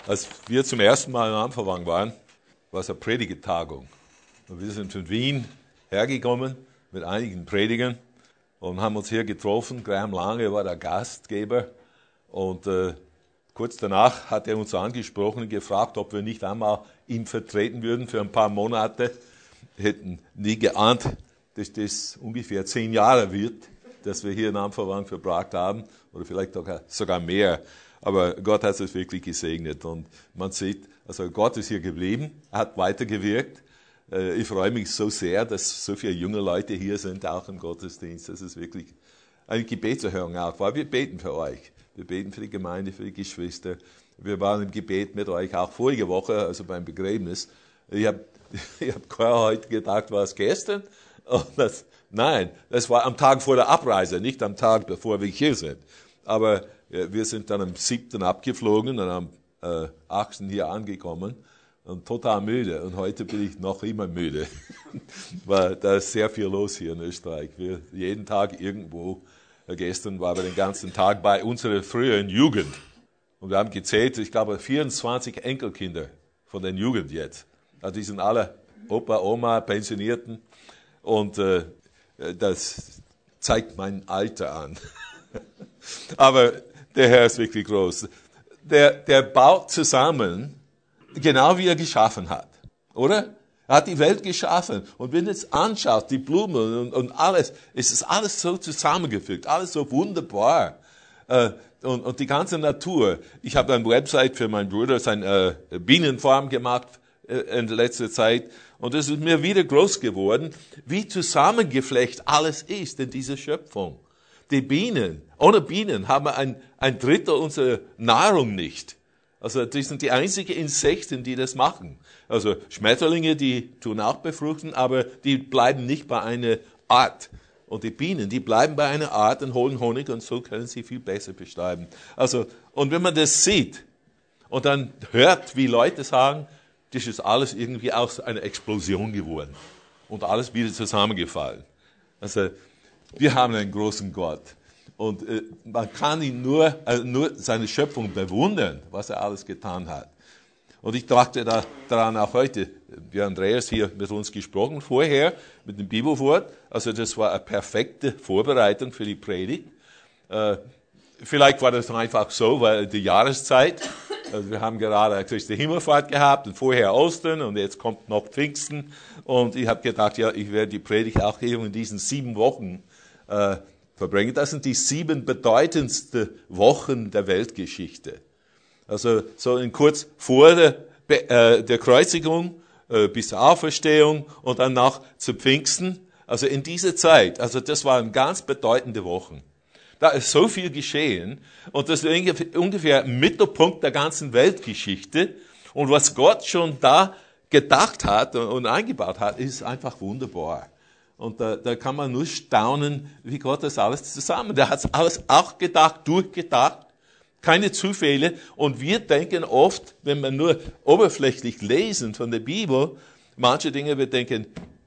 Als wir zum ersten Mal in Amferwang waren, war es eine Predigetagung. Und wir sind von Wien hergekommen mit einigen Predigern und haben uns hier getroffen. Graham Lange war der Gastgeber und kurz danach hat er uns angesprochen und gefragt, ob wir nicht einmal ihn vertreten würden für ein paar Monate. Wir hätten nie geahnt, dass das ungefähr 10 Jahre wird, dass wir hier in Amferwang verbracht haben oder vielleicht sogar mehr. Aber Gott hat es wirklich gesegnet und man sieht, also Gott ist hier geblieben, hat weitergewirkt. Ich freue mich so sehr, dass so viele junge Leute hier sind, auch im Gottesdienst. Das ist wirklich eine Gebetserhörung auch, weil wir beten für euch. Wir beten für die Gemeinde, für die Geschwister. Wir waren im Gebet mit euch auch vorige Woche, also beim Begräbnis. Ich hab heute gedacht, war es gestern? Nein, das war am Tag vor der Abreise, nicht am Tag, bevor wir hier sind. Aber wir sind dann am 7. abgeflogen und am 8. hier angekommen und total müde. Und heute bin ich noch immer müde, weil da ist sehr viel los hier in Österreich. Wir jeden Tag irgendwo. Gestern waren wir den ganzen Tag bei unserer früheren Jugend. Und wir haben gezählt, ich glaube, 24 Enkelkinder von der Jugend jetzt. Also die sind alle Opa, Oma, Pensionierten. Und das zeigt mein Alter an. Aber der Herr ist wirklich groß. Der baut zusammen, genau wie er geschaffen hat. Oder? Er hat die Welt geschaffen. Und wenn du es anschaust, die Blumen und alles, es ist alles so zusammengefügt, alles so wunderbar. Und die ganze Natur. Ich habe eine Website für meinen Bruder, seine Bienenfarm gemacht in letzter Zeit. Und es ist mir wieder groß geworden, wie zusammengeflecht alles ist in dieser Schöpfung. Die Bienen, ohne Bienen haben wir ein Drittel unserer Nahrung nicht. Also die sind die einzigen Insekten, die das machen. Also Schmetterlinge, die tun auch befruchten, aber die bleiben nicht bei einer Art. Und die Bienen, die bleiben bei einer Art und holen Honig und so können sie viel besser bestäuben. Also, und wenn man das sieht und dann hört, wie Leute sagen, das ist alles irgendwie aus einer Explosion geworden und alles wieder zusammengefallen. Also wir haben einen großen Gott. Und man kann ihn nur seine Schöpfung bewundern, was er alles getan hat. Und ich dachte daran auch heute, wie Andreas hier mit uns gesprochen, vorher mit dem Bibelwort. Also das war eine perfekte Vorbereitung für die Predigt. Vielleicht war das einfach so, weil die Jahreszeit, also wir haben gerade Christi Himmelfahrt gehabt und vorher Ostern und jetzt kommt noch Pfingsten. Und ich habe gedacht, ja, ich werde die Predigt auch eben in diesen 7 Wochen verbringen. Das sind die 7 bedeutendsten Wochen der Weltgeschichte. Also so kurz vor der Kreuzigung bis zur Auferstehung und dann nach zu Pfingsten. Also in dieser Zeit, also das waren ganz bedeutende Wochen. Da ist so viel geschehen und das ist ungefähr Mittelpunkt der ganzen Weltgeschichte. Und was Gott schon da gedacht hat und eingebaut hat, ist einfach wunderbar. Und da kann man nur staunen, wie Gott das alles zusammen. Der hat alles auch gedacht, durchgedacht, keine Zufälle. Und wir denken oft, wenn wir nur oberflächlich lesen von der Bibel, manche Dinge, wir denken,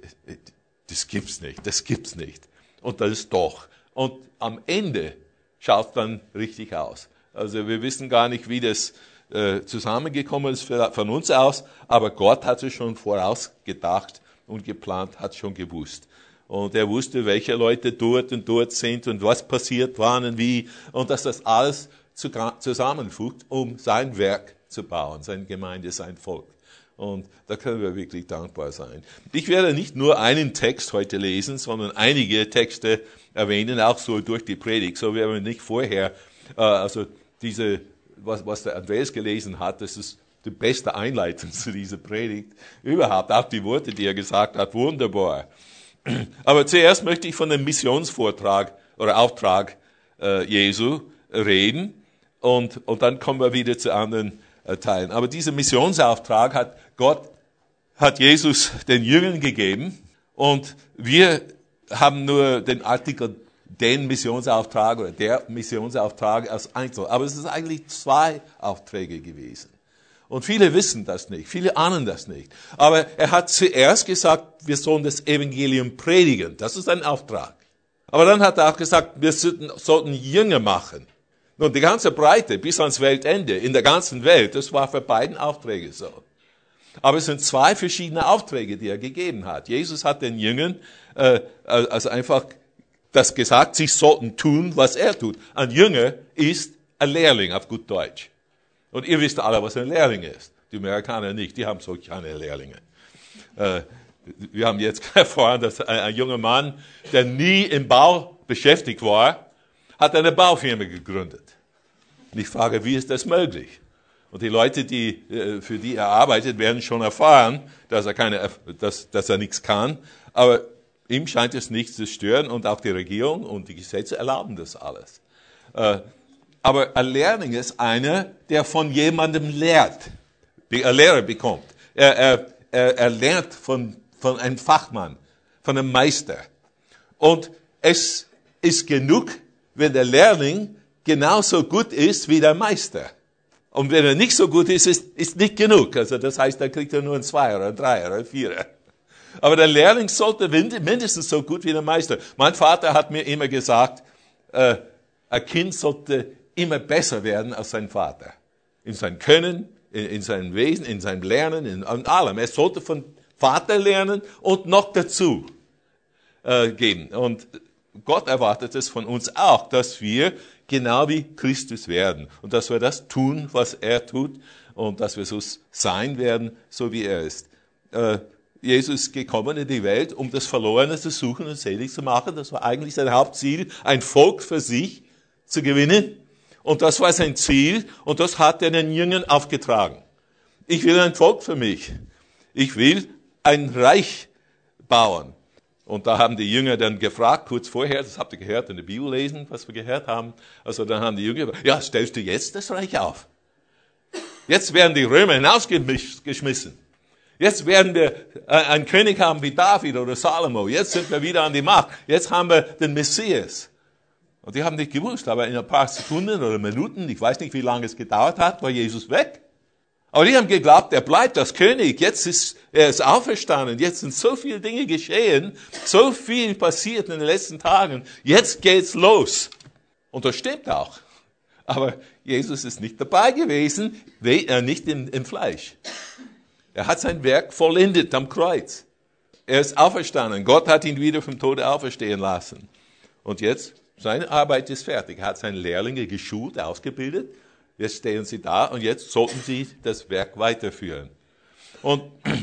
das gibt's nicht. Und das ist doch. Und am Ende schaut es dann richtig aus. Also wir wissen gar nicht, wie das zusammengekommen ist von uns aus, aber Gott hat es schon vorausgedacht und geplant, hat schon gewusst. Und er wusste, welche Leute dort und dort sind und was passiert wann und wie. Und dass das alles zusammenfügt, um sein Werk zu bauen, seine Gemeinde, sein Volk. Und da können wir wirklich dankbar sein. Ich werde nicht nur einen Text heute lesen, sondern einige Texte erwähnen, auch so durch die Predigt. So werden wir nicht vorher, also was der Andreas gelesen hat, das ist die beste Einleitung zu dieser Predigt überhaupt. Auch die Worte, die er gesagt hat, wunderbar. Aber zuerst möchte ich von dem Missionsvortrag oder Auftrag Jesu reden und dann kommen wir wieder zu anderen Teilen. Aber dieser Missionsauftrag hat Jesus den Jüngern gegeben und wir haben nur den Artikel den Missionsauftrag oder der Missionsauftrag als Einzel. Aber es ist eigentlich 2 Aufträge gewesen. Und viele wissen das nicht, viele ahnen das nicht. Aber er hat zuerst gesagt, wir sollen das Evangelium predigen. Das ist ein Auftrag. Aber dann hat er auch gesagt, wir sollten Jünger machen. Nun, die ganze Breite bis ans Weltende, in der ganzen Welt, das war für beiden Aufträge so. Aber es sind zwei verschiedene Aufträge, die er gegeben hat. Jesus hat den Jüngern also einfach das gesagt, sie sollten tun, was er tut. Ein Jünger ist ein Lehrling auf gut Deutsch. Und ihr wisst alle, was ein Lehrling ist. Die Amerikaner nicht, die haben so keine Lehrlinge. Wir haben jetzt erfahren, dass ein junger Mann, der nie im Bau beschäftigt war, hat eine Baufirma gegründet. Und ich frage, wie ist das möglich? Und die Leute, für die er arbeitet, werden schon erfahren, dass er nichts kann. Aber ihm scheint es nicht zu stören und auch die Regierung und die Gesetze erlauben das alles. Aber ein Lehrling ist einer, der von jemandem lehrt, die er Lehre bekommt. Er lernt von einem Fachmann, von einem Meister. Und es ist genug, wenn der Lehrling genauso gut ist wie der Meister. Und wenn er nicht so gut ist, ist nicht genug. Also das heißt, dann kriegt er nur ein 2er, ein 3er, ein 4er. Aber der Lehrling sollte mindestens so gut wie der Meister. Mein Vater hat mir immer gesagt, ein Kind sollte immer besser werden als sein Vater. In seinem Können, in seinem Wesen, in seinem Lernen, in allem. Er sollte von Vater lernen und noch dazu geben. Und Gott erwartet es von uns auch, dass wir genau wie Christus werden und dass wir das tun, was er tut und dass wir so sein werden, so wie er ist. Jesus ist gekommen in die Welt, um das Verlorene zu suchen und selig zu machen. Das war eigentlich sein Hauptziel, ein Volk für sich zu gewinnen. Und das war sein Ziel und das hat er den Jüngern aufgetragen. Ich will ein Volk für mich. Ich will ein Reich bauen. Und da haben die Jünger dann gefragt, kurz vorher, das habt ihr gehört in der Bibel lesen, was wir gehört haben. Also dann haben die Jünger gesagt, ja, stellst du jetzt das Reich auf? Jetzt werden die Römer hinausgeschmissen. Jetzt werden wir einen König haben wie David oder Salomo. Jetzt sind wir wieder an die Macht. Jetzt haben wir den Messias. Und die haben nicht gewusst, aber in ein paar Sekunden oder Minuten, ich weiß nicht, wie lange es gedauert hat, war Jesus weg. Aber die haben geglaubt, er bleibt als König. Er ist auferstanden. Jetzt sind so viele Dinge geschehen, so viel passiert in den letzten Tagen. Jetzt geht's los. Und das stimmt auch. Aber Jesus ist nicht dabei gewesen, nicht im Fleisch. Er hat sein Werk vollendet am Kreuz. Er ist auferstanden. Gott hat ihn wieder vom Tode auferstehen lassen. Und jetzt, seine Arbeit ist fertig. Er hat seine Lehrlinge geschult, ausgebildet. Jetzt stehen sie da und jetzt sollten sie das Werk weiterführen. Und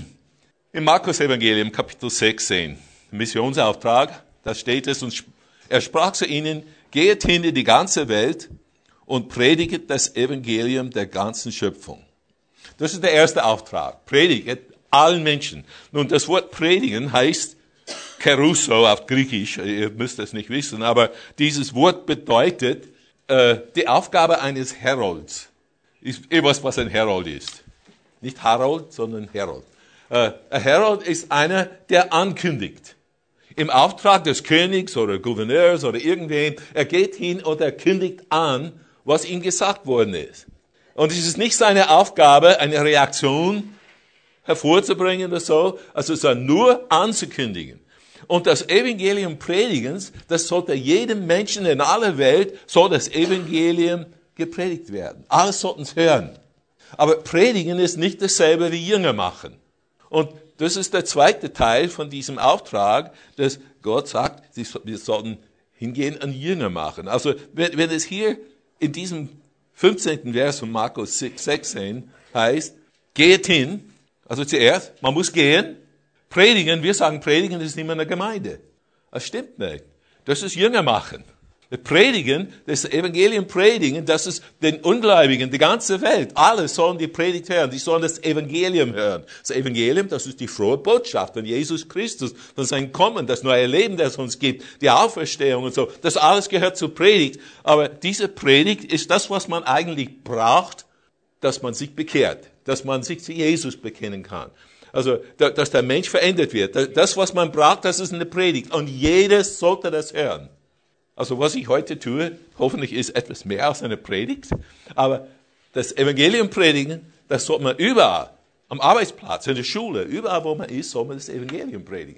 im Markus-Evangelium, Kapitel 16, Missionsauftrag, da steht es, und er sprach zu ihnen, geht hin in die ganze Welt und prediget das Evangelium der ganzen Schöpfung. Das ist der erste Auftrag. Prediget allen Menschen. Nun, das Wort predigen heißt kerusso auf Griechisch. Ihr müsst das nicht wissen, aber dieses Wort bedeutet die Aufgabe eines Herolds. Ihr wisst, was ein Herold ist. Nicht Harold, sondern Herold. Ein Herold ist einer, der ankündigt. Im Auftrag des Königs oder Gouverneurs oder irgendwem, er geht hin und er kündigt an, was ihm gesagt worden ist. Und es ist nicht seine Aufgabe, eine Reaktion hervorzubringen oder so, also sondern nur anzukündigen. Und das Evangelium Predigens, das sollte jedem Menschen in aller Welt, soll das Evangelium gepredigt werden. Alle sollten es hören. Aber Predigen ist nicht dasselbe wie Jünger machen. Und das ist der zweite Teil von diesem Auftrag, dass Gott sagt, wir sollten hingehen und Jünger machen. Also wenn es hier in diesem 15. Vers von Markus 16 heißt, geht hin, also zuerst, man muss gehen, predigen, wir sagen, predigen ist nicht mehr eine Gemeinde. Das stimmt nicht. Das ist Jünger machen. Predigen, das Evangelium predigen, das ist den Ungläubigen, die ganze Welt. Alle sollen die Predigt hören, die sollen das Evangelium hören. Das Evangelium, das ist die frohe Botschaft von Jesus Christus, von seinem Kommen, das neue Leben, das es uns gibt, die Auferstehung und so. Das alles gehört zur Predigt. Aber diese Predigt ist das, was man eigentlich braucht, dass man sich bekehrt, dass man sich zu Jesus bekennen kann. Also, dass der Mensch verändert wird. Das, was man braucht, das ist eine Predigt. Und jeder sollte das hören. Also, was ich heute tue, hoffentlich ist etwas mehr als eine Predigt. Aber das Evangelium predigen, das sollte man überall, am Arbeitsplatz, in der Schule, überall, wo man ist, soll man das Evangelium predigen.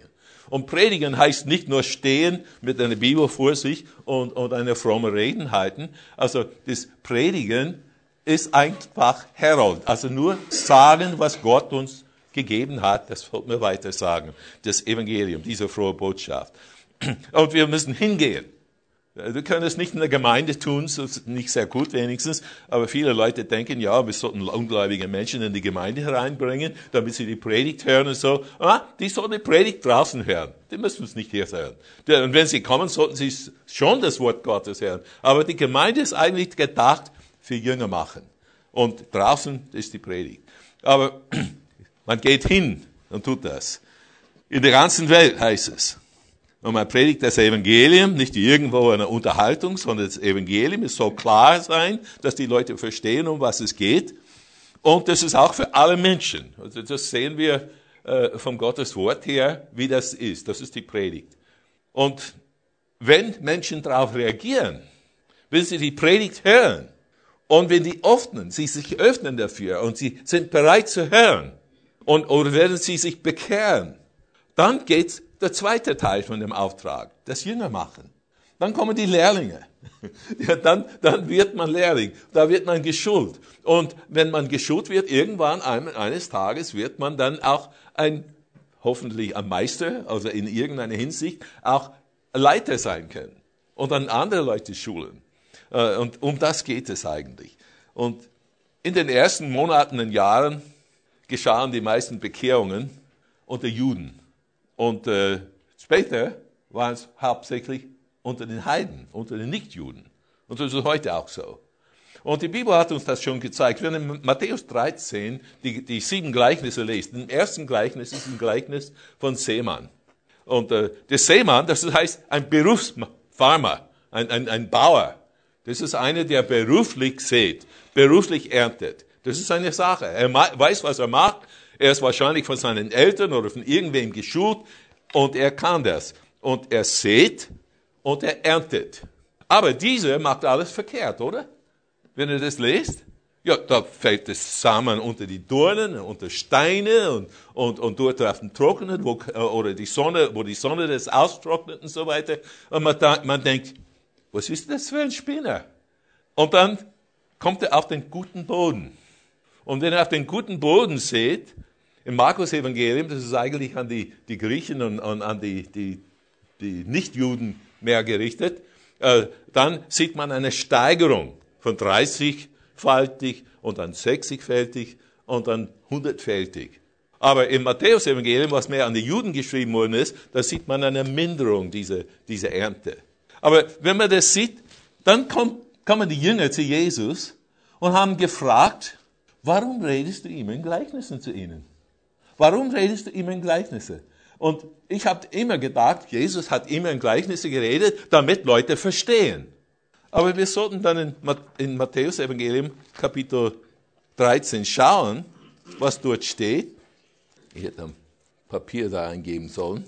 Und predigen heißt nicht nur stehen mit einer Bibel vor sich und eine fromme Reden halten. Also das Predigen ist einfach Herald. Also nur sagen, was Gott uns gegeben hat. Das wollen wir weiter sagen. Das Evangelium, diese frohe Botschaft. Und wir müssen hingehen. Wir können es nicht in der Gemeinde tun, das ist nicht sehr gut wenigstens, aber viele Leute denken, ja, wir sollten ungläubige Menschen in die Gemeinde hereinbringen, damit sie die Predigt hören und so. Die sollen die Predigt draußen hören. Die müssen es nicht hier hören. Und wenn sie kommen, sollten sie schon das Wort Gottes hören. Aber die Gemeinde ist eigentlich gedacht für Jünger machen. Und draußen ist die Predigt. Aber man geht hin und tut das. In der ganzen Welt heißt es. Und man predigt das Evangelium, nicht irgendwo eine Unterhaltung, sondern das Evangelium. Es soll klar sein, dass die Leute verstehen, um was es geht. Und das ist auch für alle Menschen. Also das sehen wir vom Gottes Wort her, wie das ist. Das ist die Predigt. Und wenn Menschen darauf reagieren, wenn sie die Predigt hören und wenn sie sich öffnen dafür und sie sind bereit zu hören oder werden sie sich bekehren, dann geht's der zweite Teil von dem Auftrag, das Jünger machen. Dann kommen die Lehrlinge. Ja, dann wird man Lehrling. Da wird man geschult. Und wenn man geschult wird, irgendwann eines Tages wird man dann auch hoffentlich ein Meister, also in irgendeiner Hinsicht, auch Leiter sein können. Und dann andere Leute schulen. Und um das geht es eigentlich. Und in den ersten Monaten und Jahren geschahen die meisten Bekehrungen unter Juden. Und später waren es hauptsächlich unter den Heiden, unter den Nichtjuden. Und das ist heute auch so. Und die Bibel hat uns das schon gezeigt. Wenn in Matthäus 13 die 7 Gleichnisse lest, im ersten Gleichnis ist ein Gleichnis von Seemann. Und der Seemann, das heißt ein Berufsfarmer, ein Bauer. Das ist einer, der beruflich sät, beruflich erntet. Das ist eine Sache. Er weiß, was er macht. Er ist wahrscheinlich von seinen Eltern oder von irgendwem geschult und er kann das. Und er sät und er erntet. Aber dieser macht alles verkehrt, oder? Wenn ihr das lest, ja, da fällt das Samen unter die Dornen, unter Steine und dort auf den Trockenen, wo die Sonne das austrocknet und so weiter. Und man denkt, was ist das für ein Spinner? Und dann kommt er auf den guten Boden. Und wenn er auf den guten Boden sät, im Markus-Evangelium, das ist eigentlich an die Griechen und an die Nichtjuden mehr gerichtet, dann sieht man eine Steigerung von 30-fältig und dann 60-fältig und dann 100-fältig. Aber im Matthäus-Evangelium, was mehr an die Juden geschrieben worden ist, da sieht man eine Minderung dieser Ernte. Aber wenn man das sieht, dann kommen die Jünger zu Jesus und haben gefragt, warum redest du ihm in Gleichnissen zu ihnen? Warum redest du ihm in Gleichnissen? Und ich habe immer gedacht, Jesus hat immer in Gleichnissen geredet, damit Leute verstehen. Aber wir sollten dann in Matthäus Evangelium Kapitel 13 schauen, was dort steht. Ich hätte ein Papier da eingeben sollen.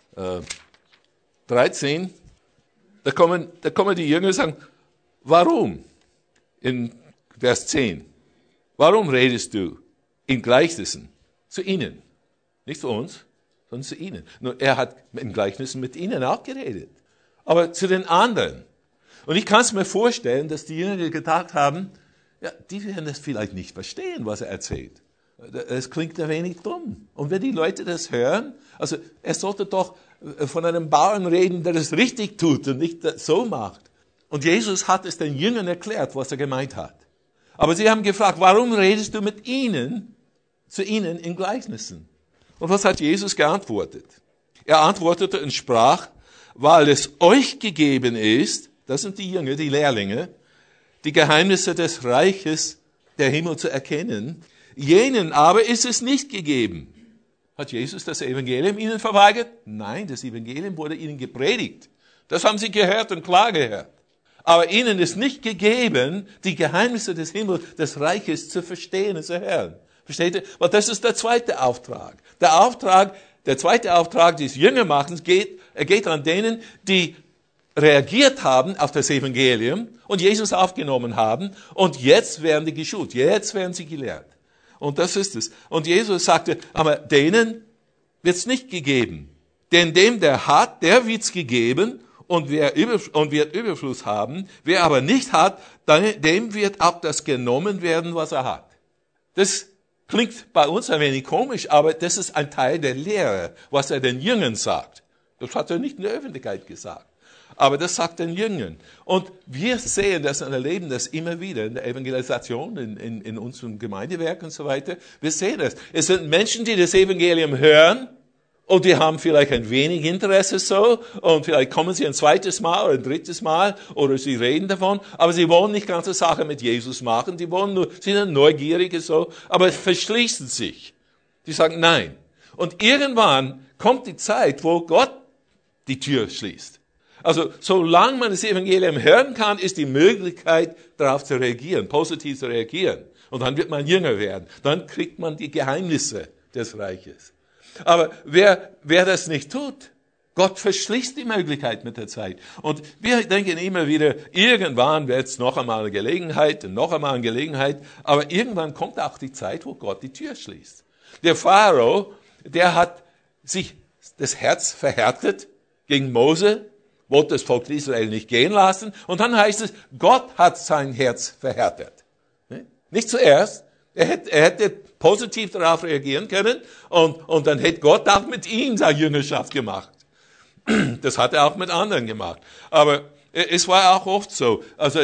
13, da kommen die Jünger und sagen, warum? In Vers 10. Warum redest du in Gleichnissen? Zu ihnen. Nicht zu uns, sondern zu ihnen. Nur er hat in Gleichnissen mit ihnen auch geredet. Aber zu den anderen. Und ich kann es mir vorstellen, dass die Jünger gedacht haben, ja, die werden das vielleicht nicht verstehen, was er erzählt. Es klingt ein wenig dumm. Und wenn die Leute das hören, also er sollte doch von einem Bauern reden, der das richtig tut und nicht so macht. Und Jesus hat es den Jüngern erklärt, was er gemeint hat. Aber sie haben gefragt, warum redest du mit ihnen, zu ihnen in Gleichnissen? Und was hat Jesus geantwortet? Er antwortete und sprach, weil es euch gegeben ist, das sind die Jünger, die Lehrlinge, die Geheimnisse des Reiches der Himmel zu erkennen, jenen aber ist es nicht gegeben. Hat Jesus das Evangelium ihnen verweigert? Nein, das Evangelium wurde ihnen gepredigt. Das haben sie gehört und klar gehört. Aber ihnen ist nicht gegeben, die Geheimnisse des Himmels, des Reiches zu verstehen und zu hören. Versteht ihr? Weil das ist der zweite Auftrag. Der zweite Auftrag des Jüngermachens geht an denen, die reagiert haben auf das Evangelium und Jesus aufgenommen haben und jetzt werden die geschult, jetzt werden sie gelehrt. Und das ist es. Und Jesus sagte, aber denen wird es nicht gegeben, Denn dem, der hat, der wird's gegeben und wird Überfluss haben. Wer aber nicht hat, dem wird auch das genommen werden, was er hat. Das klingt bei uns ein wenig komisch, aber das ist ein Teil der Lehre, was er den Jüngern sagt. Das hat er nicht in der Öffentlichkeit gesagt. Aber das sagt den Jüngern. Und wir sehen das und erleben das immer wieder in der Evangelisation, in unserem Gemeindewerk und so weiter. Wir sehen das. Es sind Menschen, die das Evangelium hören und die haben vielleicht ein wenig Interesse so und vielleicht kommen sie ein zweites Mal oder ein drittes Mal oder sie reden davon, aber sie wollen nicht ganze Sache mit Jesus machen, die wollen nur, sind neugierige so, aber verschließen sich. Die sagen nein. Und irgendwann kommt die Zeit, wo Gott die Tür schließt. Also, solange man das Evangelium hören kann, ist die Möglichkeit, darauf zu reagieren, positiv zu reagieren. Und dann wird man jünger werden. Dann kriegt man die Geheimnisse des Reiches. Aber wer das nicht tut, Gott verschließt die Möglichkeit mit der Zeit. Und wir denken immer wieder, irgendwann wird es noch einmal eine Gelegenheit, noch einmal eine Gelegenheit. Aber irgendwann kommt auch die Zeit, wo Gott die Tür schließt. Der Pharao, der hat sich das Herz verhärtet gegen Mose, wollte das Volk Israel nicht gehen lassen. Und dann heißt es, Gott hat sein Herz verhärtet. Nicht zuerst. Er hätte positiv darauf reagieren können und dann hätte Gott auch mit ihm seine Jüngerschaft gemacht. Das hat er auch mit anderen gemacht. Aber es war auch oft so. Also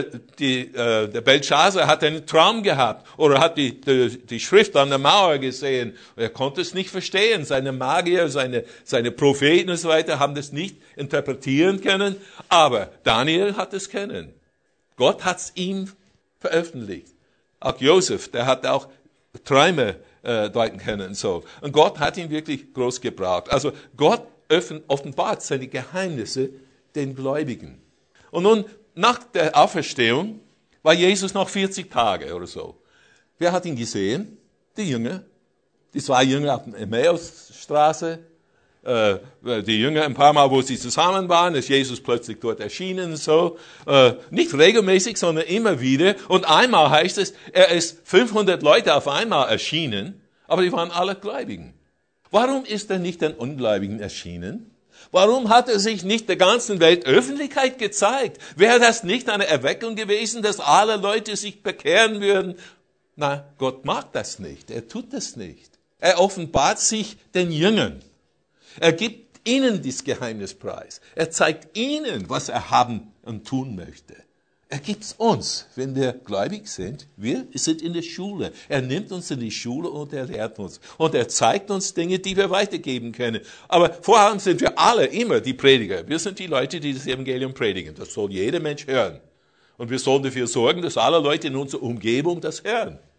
der Belshazzar hat einen Traum gehabt oder hat die Schrift an der Mauer gesehen. Er konnte es nicht verstehen. Seine Magier, seine Propheten und so weiter haben das nicht interpretieren können. Aber Daniel hat es können. Gott hat es ihm veröffentlicht. Auch Josef, der hat auch Träume deuten können. So. Und Gott hat ihn wirklich groß gebraucht. Also Gott offenbart seine Geheimnisse den Gläubigen. Und nun, nach der Auferstehung, war Jesus noch 40 Tage oder so. Wer hat ihn gesehen? Die Jünger. Die 2 Jünger auf der Emmausstraße. Die Jünger ein paar Mal, wo sie zusammen waren, ist Jesus plötzlich dort erschienen. So. Nicht regelmäßig, sondern immer wieder. Und einmal heißt es, er ist 500 Leute auf einmal erschienen, aber die waren alle Gläubigen. Warum ist er nicht den Ungläubigen erschienen? Warum hat er sich nicht der ganzen Welt Öffentlichkeit gezeigt? Wäre das nicht eine Erweckung gewesen, dass alle Leute sich bekehren würden? Na, Gott mag das nicht. Er tut das nicht. Er offenbart sich den Jüngern. Er gibt ihnen das Geheimnis preis. Er zeigt ihnen, was er haben und tun möchte. Er gibt es uns, wenn wir gläubig sind. Wir sind in der Schule. Er nimmt uns in die Schule und er lehrt uns. Und er zeigt uns Dinge, die wir weitergeben können. Aber vor allem sind wir alle immer die Prediger. Wir sind die Leute, die das Evangelium predigen. Das soll jeder Mensch hören. Und wir sollen dafür sorgen, dass alle Leute in unserer Umgebung das hören.